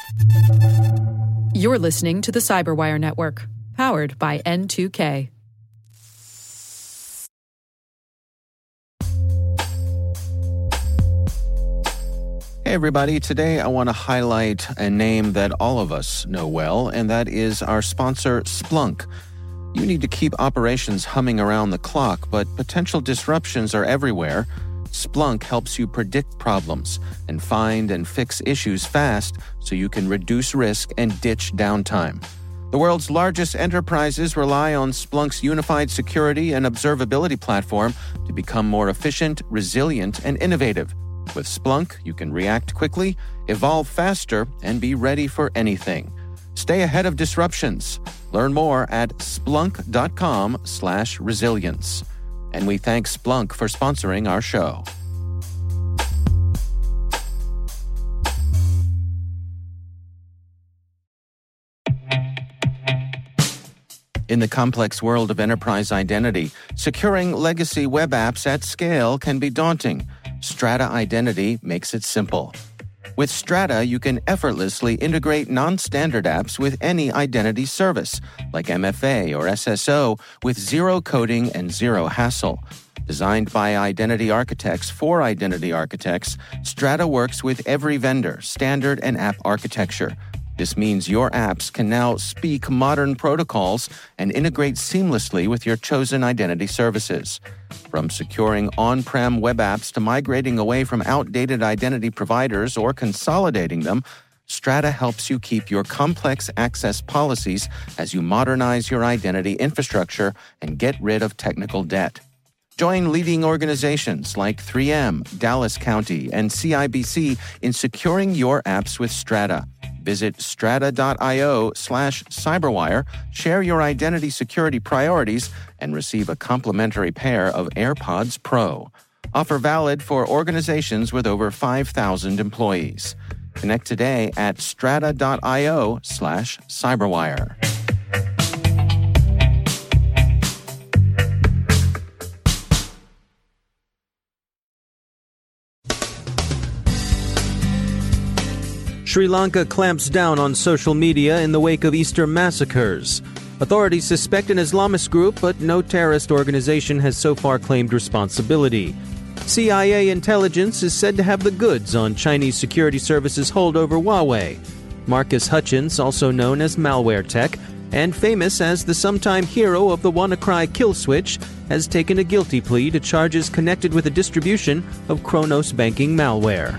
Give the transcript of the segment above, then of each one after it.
You're listening to the Cyberwire Network, powered by N2K. Hey everybody, today I want to highlight a name that all of us know well, and that is our sponsor, Splunk. You need to keep operations humming around the clock, but potential disruptions are everywhere. Splunk helps you predict problems and find and fix issues fast so you can reduce risk and ditch downtime. The world's largest enterprises rely on Splunk's unified security and observability platform to become more efficient, resilient, and innovative. With Splunk, you can react quickly, evolve faster, and be ready for anything. Stay ahead of disruptions. Learn more at splunk.com/resilience. And we thank Splunk for sponsoring our show. In the complex world of enterprise identity, securing legacy web apps at scale can be daunting. Strata Identity makes it simple. With Strata, you can effortlessly integrate non-standard apps with any identity service, like MFA or SSO, with zero coding and zero hassle. Designed by identity architects for identity architects, Strata works with every vendor, standard, and app architecture. This means your apps can now speak modern protocols and integrate seamlessly with your chosen identity services. From securing on-prem web apps to migrating away from outdated identity providers or consolidating them, Strata helps you keep your complex access policies as you modernize your identity infrastructure and get rid of technical debt. Join leading organizations like 3M, Dallas County, and CIBC in securing your apps with Strata. Visit strata.io/cyberwire, share your identity security priorities, and receive a complimentary pair of AirPods Pro. Offer valid for organizations with over 5,000 employees. Connect today at strata.io/cyberwire. Sri Lanka clamps down on social media in the wake of Easter massacres. Authorities suspect an Islamist group, but no terrorist organization has so far claimed responsibility. CIA intelligence is said to have the goods on Chinese security services hold over Huawei. Marcus Hutchins, also known as Malware Tech, and famous as the sometime hero of the WannaCry kill switch, has taken a guilty plea to charges connected with the distribution of Kronos banking malware.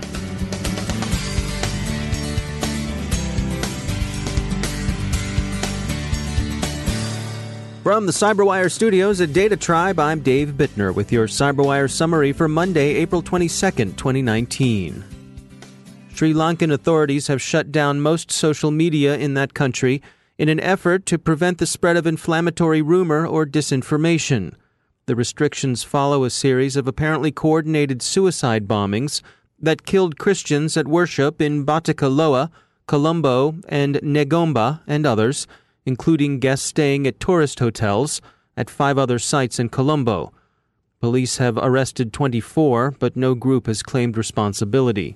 From the Cyberwire studios at Data Tribe, I'm Dave Bittner with your Cyberwire summary for Monday, April 22nd, 2019. Sri Lankan authorities have shut down most social media in that country in an effort to prevent the spread of inflammatory rumor or disinformation. The restrictions follow a series of apparently coordinated suicide bombings that killed Christians at worship in Batticaloa, Colombo, and Negomba, and others, including guests staying at tourist hotels at 5 other sites in Colombo. Police have arrested 24, but no group has claimed responsibility.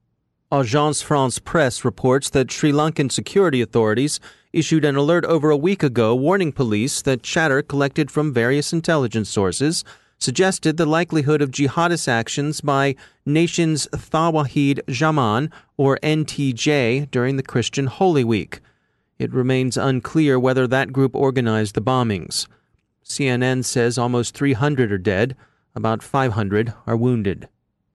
Agence France-Presse reports that Sri Lankan security authorities issued an alert over a week ago warning police that chatter collected from various intelligence sources suggested the likelihood of jihadist actions by Nations Tawhid Jaman, or NTJ, during the Christian Holy Week. It remains unclear whether that group organized the bombings. CNN says almost 300 are dead, about 500 are wounded.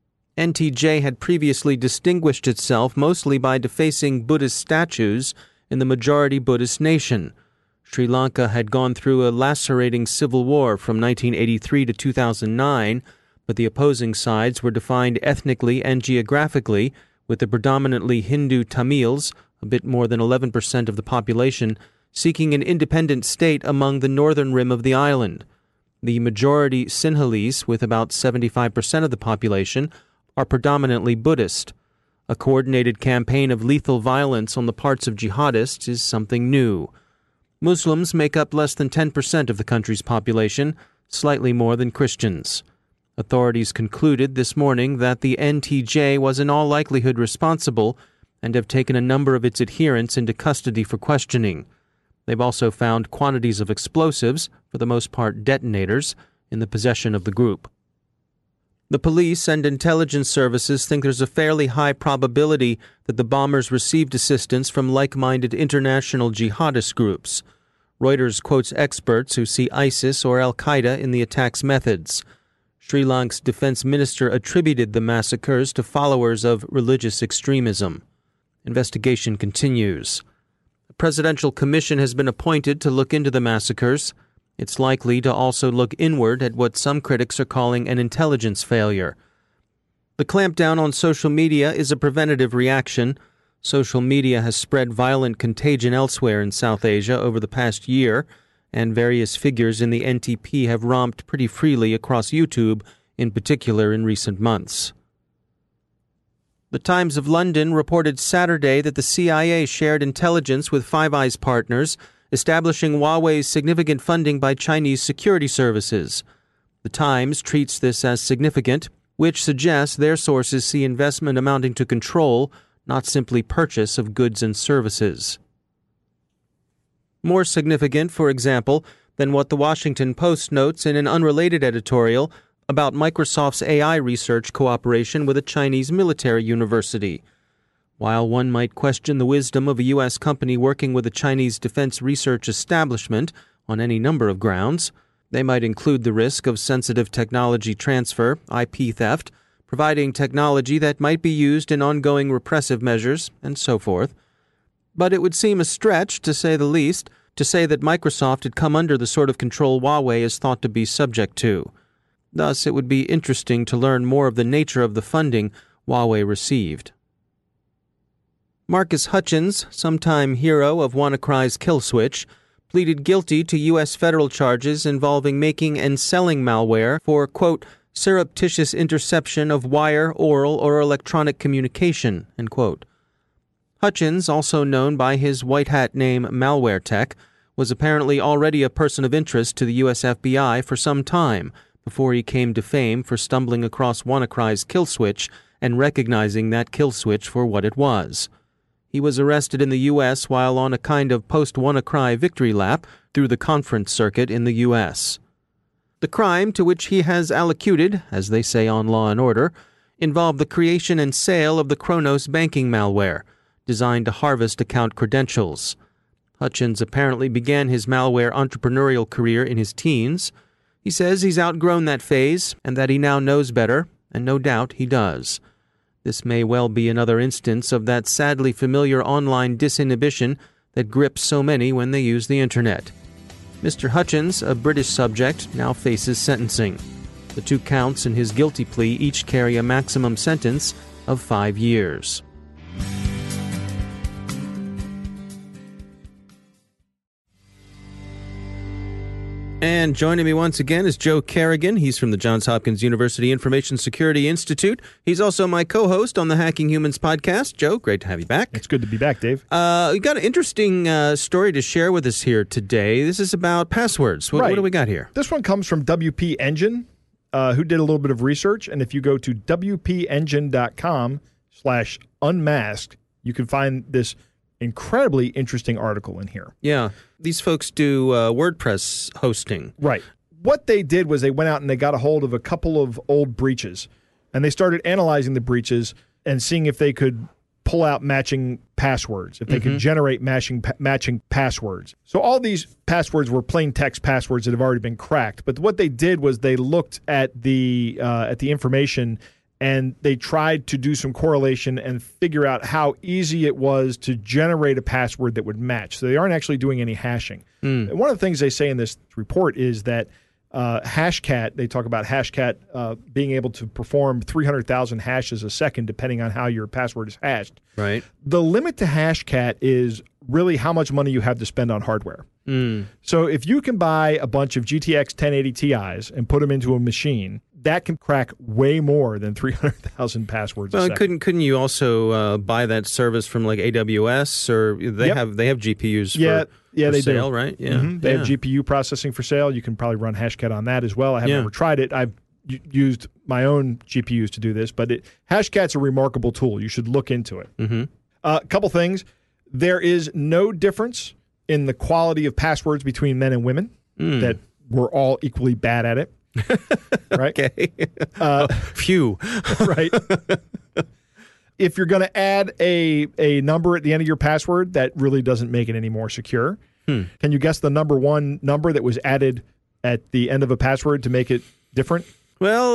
NTJ had previously distinguished itself mostly by defacing Buddhist statues in the majority Buddhist nation. Sri Lanka had gone through a lacerating civil war from 1983 to 2009, but the opposing sides were defined ethnically and geographically, with the predominantly Hindu Tamils, a bit more than 11% of the population, seeking an independent state among the northern rim of the island. The majority Sinhalese, with about 75% of the population, are predominantly Buddhist. A coordinated campaign of lethal violence on the parts of jihadists is something new. Muslims make up less than 10% of the country's population, slightly more than Christians. Authorities concluded this morning that the NTJ was in all likelihood responsible, and have taken a number of its adherents into custody for questioning. They've also found quantities of explosives, for the most part detonators, in the possession of the group. The police and intelligence services think there's a fairly high probability that the bombers received assistance from like-minded international jihadist groups. Reuters quotes experts who see ISIS or al-Qaeda in the attack's methods. Sri Lanka's defense minister attributed the massacres to followers of religious extremism. Investigation continues. A presidential commission has been appointed to look into the massacres. It's likely to also look inward at what some critics are calling an intelligence failure. The clampdown on social media is a preventative reaction. Social media has spread violent contagion elsewhere in South Asia over the past year, and various figures in the NTP have romped pretty freely across YouTube, in particular in recent months. The Times of London reported Saturday that the CIA shared intelligence with Five Eyes partners, establishing Huawei's significant funding by Chinese security services. The Times treats this as significant, which suggests their sources see investment amounting to control, not simply purchase of goods and services. More significant, for example, than what the Washington Post notes in an unrelated editorial about Microsoft's AI research cooperation with a Chinese military university. While one might question the wisdom of a U.S. company working with a Chinese defense research establishment on any number of grounds, they might include the risk of sensitive technology transfer, IP theft, providing technology that might be used in ongoing repressive measures, and so forth. But it would seem a stretch, to say the least, to say that Microsoft had come under the sort of control Huawei is thought to be subject to. Thus, it would be interesting to learn more of the nature of the funding Huawei received. Marcus Hutchins, sometime hero of WannaCry's kill switch, pleaded guilty to U.S. federal charges involving making and selling malware for, quote, surreptitious interception of wire, oral, or electronic communication, end quote. Hutchins, also known by his white hat name MalwareTech, was apparently already a person of interest to the U.S. FBI for some time before he came to fame for stumbling across WannaCry's kill switch and recognizing that kill switch for what it was. He was arrested in the U.S. while on a kind of post-WannaCry victory lap through the conference circuit in the U.S. The crime to which he has allocuted, as they say on Law & Order, involved the creation and sale of the Kronos banking malware, designed to harvest account credentials. Hutchins apparently began his malware entrepreneurial career in his teens. He says he's outgrown that phase and that he now knows better, and no doubt he does. This may well be another instance of that sadly familiar online disinhibition that grips so many when they use the internet. Mr. Hutchins, a British subject, now faces sentencing. The 2 counts in his guilty plea each carry a maximum sentence of 5 years. And joining me once again is Joe Carrigan. He's from the Johns Hopkins University Information Security Institute. He's also my co-host on the Hacking Humans podcast. Joe, great to have you back. It's good to be back, Dave. You got an interesting story to share with us here today. This is about passwords. What do we got here? This one comes from WP Engine, who did a little bit of research. And if you go to wpengine.com/unmasked, you can find this incredibly interesting article in here. Yeah. These folks do WordPress hosting. Right. What they did was they went out and they got a hold of a couple of old breaches, and they started analyzing the breaches and seeing if they could pull out matching passwords, if they could generate matching passwords. So all these passwords were plain text passwords that have already been cracked. But what they did was they looked at the information and they tried to do some correlation and figure out how easy it was to generate a password that would match. So they aren't actually doing any hashing. And one of the things they say in this report is that Hashcat, they talk about Hashcat being able to perform 300,000 hashes a second depending on how your password is hashed. Right. The limit to Hashcat is really how much money you have to spend on hardware. So if you can buy a bunch of GTX 1080 Ti's and put them into a machine, that can crack way more than 300,000 passwords a second. Couldn't you also buy that service from like AWS, or they have GPUs for they sale, do. Right? Yeah. They have GPU processing for sale. You can probably run Hashcat on that as well. I haven't ever tried it. I've used my own GPUs to do this, but Hashcat's a remarkable tool. You should look into it. A couple things. There is no difference in the quality of passwords between men and women, that we're all equally bad at it. Right? Okay. Phew. Right. If you're going to add a number at the end of your password, that really doesn't make it any more secure. Can you guess the number one number that was added at the end of a password to make it different? Well,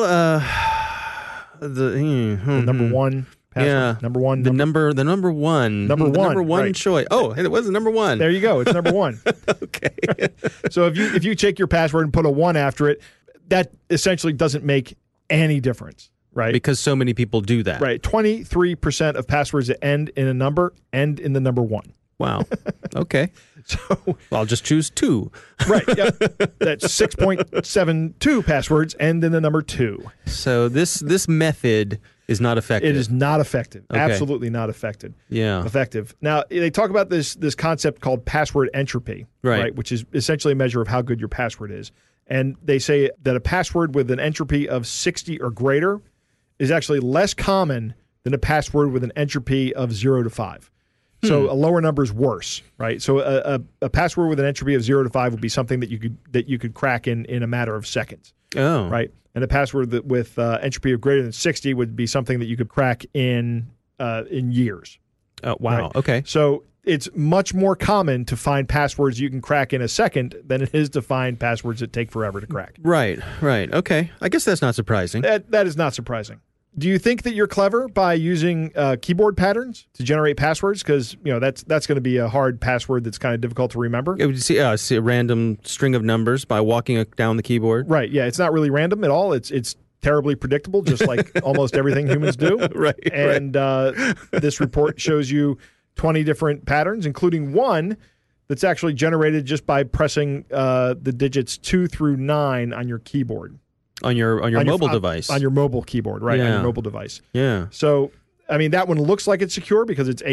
the number one password. Yeah. Number one. The number one. Number one, The number one right. choice. Oh, it was the number one. There you go. It's number one. Okay. So if you check your password and put a 1 after it, that essentially doesn't make any difference, right? Because so many people do that. Right. 23% of passwords that end in a number end in the number 1. Wow. Okay. So I'll just choose 2. right. Yep. That's 6.72 passwords end in the number 2. So this method is not effective. It is not effective. Okay. Absolutely not effective. Yeah. Effective. Now, they talk about this concept called password entropy, Right. Which is essentially a measure of how good your password is. And they say that a password with an entropy of 60 or greater is actually less common than a password with an entropy of 0 to 5. So a lower number is worse, right? So a password with an entropy of 0 to 5 would be something that you could crack in a matter of seconds, Oh. right? And a password that with entropy of greater than 60 would be something that you could crack in years. Oh, wow. Right. Okay. So it's much more common to find passwords you can crack in a second than it is to find passwords that take forever to crack. Right. Okay. I guess that's not surprising. That is not surprising. Do you think that you're clever by using keyboard patterns to generate passwords? Because that's going to be a hard password that's kind of difficult to remember. It would see a random string of numbers by walking down the keyboard. Right. Yeah. It's not really random at all. It's terribly predictable, just like almost everything humans do. Right. And this report shows you 20 different patterns, including one that's actually generated just by pressing the digits 2 through 9 on your keyboard. On your mobile device. On your mobile keyboard, right? Yeah. On your mobile device. Yeah. So, I mean, that one looks like it's secure because it's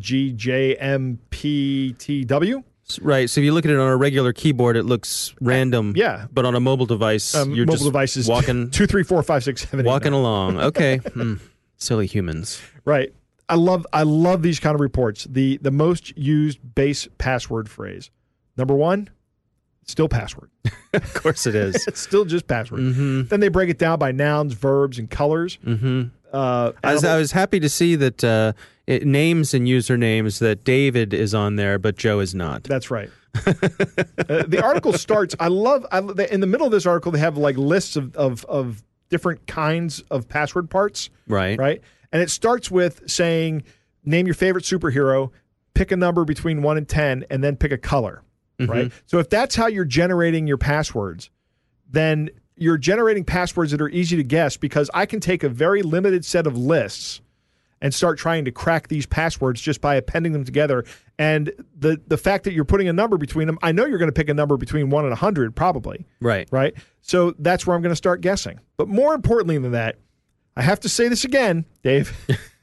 ADGJMPTW. Right. So if you look at it on a regular keyboard, it looks random. Yeah. But on a mobile device, you're mobile just device is walking 2, 3, 4, 5, 6, 7, 8, walking 9. along. Okay. Silly humans. Right. I love these kind of reports. The most used base password phrase. Number 1, still password. Of course it is. It's still just password. Mm-hmm. Then they break it down by nouns, verbs, and colors. Mm-hmm. I was happy to see that names and usernames that David is on there, but Joe is not. That's right. The article starts. I love in the middle of this article they have like lists of different kinds of password parts. Right. Right. And it starts with saying, name your favorite superhero, pick a number between 1 and 10, and then pick a color. Right. So if that's how you're generating your passwords, then you're generating passwords that are easy to guess because I can take a very limited set of lists and start trying to crack these passwords just by appending them together. And the fact that you're putting a number between them, I know you're going to pick a number between 1 and 100 probably. Right. Right. So that's where I'm going to start guessing. But more importantly than that, I have to say this again, Dave.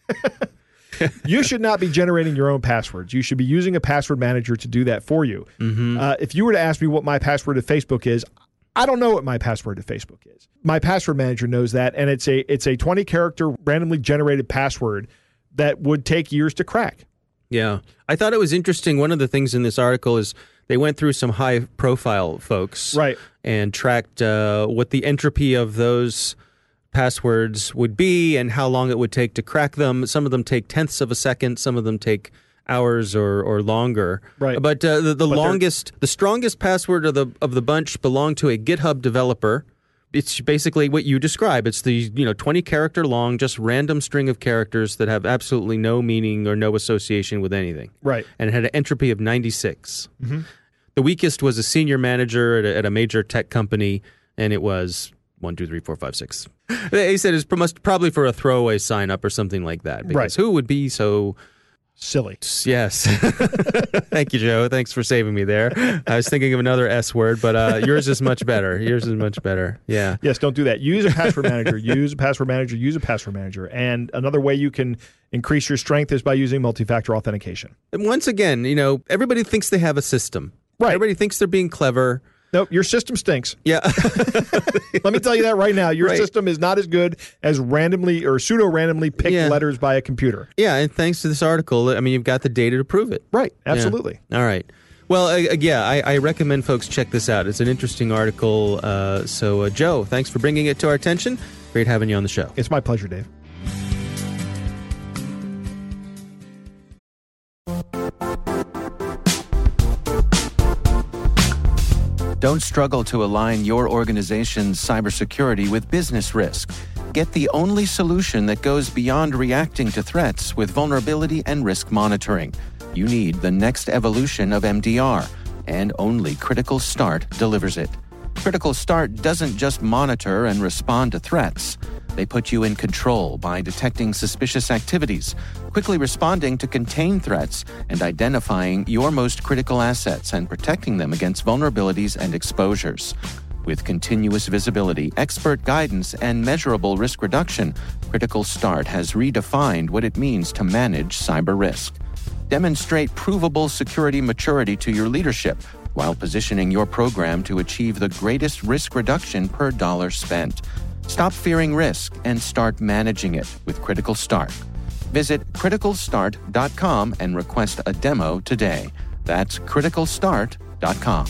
You should not be generating your own passwords. You should be using a password manager to do that for you. If you were to ask me what my password to Facebook is, I don't know what my password to Facebook is. My password manager knows that, and it's a 20-character randomly generated password that would take years to crack. Yeah. I thought it was interesting. One of the things in this article is they went through some high-profile folks. Right. And tracked what the entropy of those passwords would be and how long it would take to crack them. Some of them take tenths of a second. Some of them take hours or longer. Right. But the strongest password of the bunch belonged to a GitHub developer. It's basically what you describe. It's the 20-character long, just random string of characters that have absolutely no meaning or no association with anything. Right. And it had an entropy of 96. The weakest was a senior manager at a major tech company, and it was 1, 2, 3, 4, 5, 6. He said it's probably for a throwaway sign up or something like that. Because Right. Who would be so Silly. Yes. Thank you, Joe. Thanks for saving me there. I was thinking of another S word, but yours is much better. Yours is much better. Yeah. Yes, don't do that. Use a password manager. Use a password manager. Use a password manager. And another way you can increase your strength is by using multi-factor authentication. And once again, everybody thinks they have a system. Right. Everybody thinks they're being clever. Nope, your system stinks. Yeah. Let me tell you that right now. Your Right. system is not as good as randomly or pseudo-randomly picked Yeah. letters by a computer. Yeah, and thanks to this article, I mean, you've got the data to prove it. Right, absolutely. Yeah. All right. Well, I recommend folks check this out. It's an interesting article. So, Joe, thanks for bringing it to our attention. Great having you on the show. It's my pleasure, Dave. Don't struggle to align your organization's cybersecurity with business risk. Get the only solution that goes beyond reacting to threats with vulnerability and risk monitoring. You need the next evolution of MDR, and only Critical Start delivers it. Critical Start doesn't just monitor and respond to threats. They put you in control by detecting suspicious activities, quickly responding to contain threats, and identifying your most critical assets and protecting them against vulnerabilities and exposures. With continuous visibility, expert guidance, and measurable risk reduction, Critical Start has redefined what it means to manage cyber risk. Demonstrate provable security maturity to your leadership while positioning your program to achieve the greatest risk reduction per dollar spent. Stop fearing risk and start managing it with Critical Start. Visit criticalstart.com and request a demo today. That's criticalstart.com.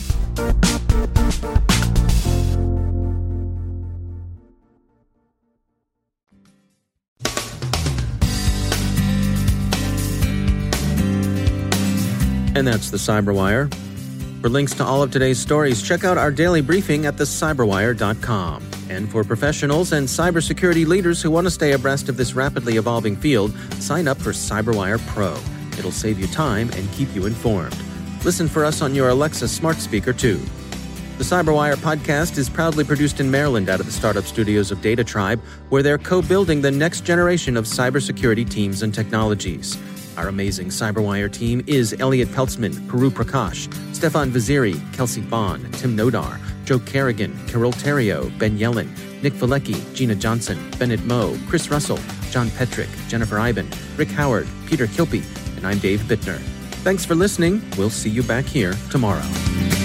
And that's the Cyberwire. For links to all of today's stories, check out our daily briefing at thecyberwire.com. And for professionals and cybersecurity leaders who want to stay abreast of this rapidly evolving field, sign up for Cyberwire Pro. It'll save you time and keep you informed. Listen for us on your Alexa smart speaker, too. The Cyberwire podcast is proudly produced in Maryland out of the startup studios of Data Tribe, where they're co-building the next generation of cybersecurity teams and technologies. Our amazing Cyberwire team is Elliot Peltzman, Puru Prakash, Stefan Vaziri, Kelsey Bond, Tim Nodar, Joe Kerrigan, Carol Terrio, Ben Yellen, Nick Valecki, Gina Johnson, Bennett Moe, Chris Russell, John Petrick, Jennifer Iben, Rick Howard, Peter Kilpie, and I'm Dave Bittner. Thanks for listening. We'll see you back here tomorrow.